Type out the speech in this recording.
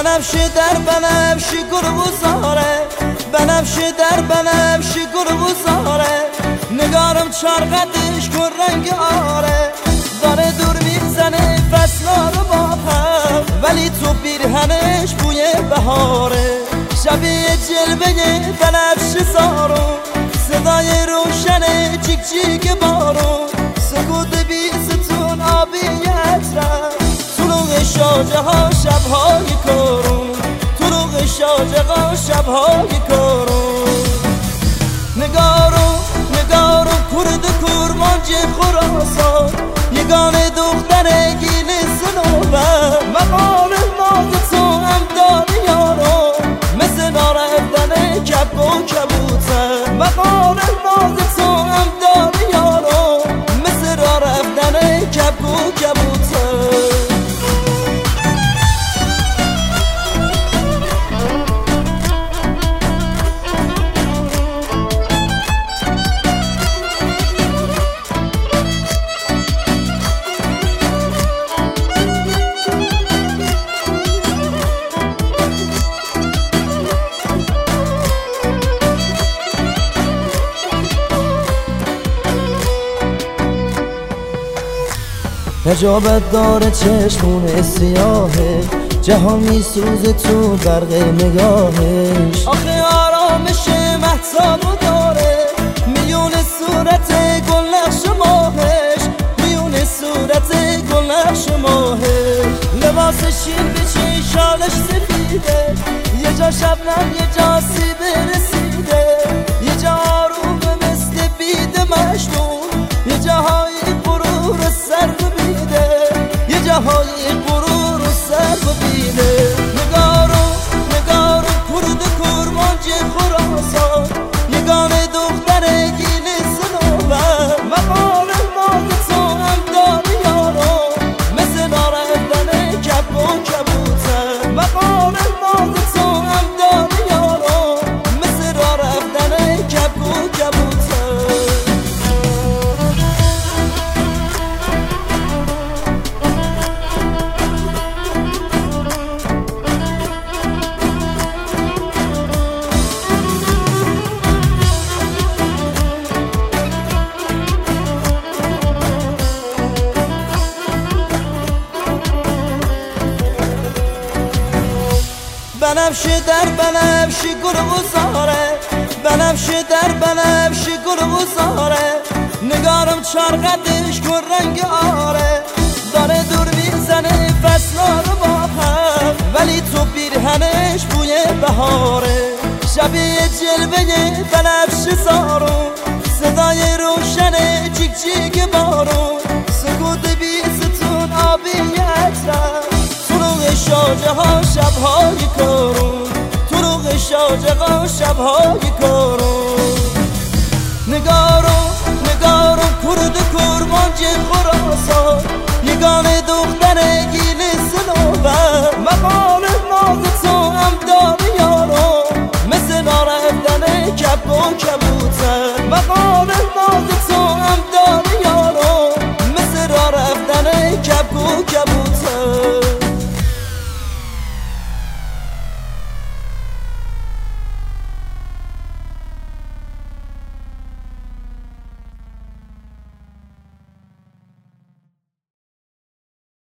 بنفشه در بنفشه گل بزاره، بنفشه در بنفشه گل بزاره، نگارم چرخدش کن رنگ آره، داره دور میزنه فصلا رو با هم، ولی تو پیرهنش بوی بهاره، شبیه جلوه بنفشه زارو، صدای روشن جیک جیک بارو، سکوت بی ستون آبی اطرف، طلوع شاجه ها شبهای کارون، طلوع شاجه ها شبهای کارون. نگارو نگارو کرد کرمانج خراسان، یگانه دختر گیل سنوبر، مقال ناز تو هم داری یارو، مثل نارفتن کب و کبوتر، مقال ناز تو هم داری یارو، مثل رفتن کب و کبوتر. نجابت داره چشمون سیاهه، جهان میسوزه تو برق نگاهش، آخه آرامش مهتابو داره، میون صورت گل نقش ماهش، میون صورت گل نقش ماهش، لباس شیر بچی شالش سفیده، یه جا شبنم یه جا سیب رسیده، یه جا آرومه مثل بید مجنون، یه جاهای غرور سر ببیده، یه جاهای غرور سر ببیده. نگارو نگارو کرد کرمانج خراسان، یگانه دختر گیل سنوبر، مقال ناز تو هم داری یارو، مثل نارفتن کب و کبوتر، مقال ناز تو هم داری یارو، مثل رفتن کب و کبوتر. بنفشه در بنفشه گل بزاره، بنفشه در بنفشه گل بزاره، نگارم چرخدش کن رنگ آره، داره دور میزنه فصلا رو با هم، ولی تو پیرهنش بوی بهاره، شبیه جلوه بنفشه زارو، صدای روشن جیک جیک بارو، سکوت بی ستون آبی اطرف، طلوع شاجه ها شبهای کارون، طلوع شاجه ها شبهای کارون. نگارو نگارو کرد کرمانج خراسان، یگانه دختر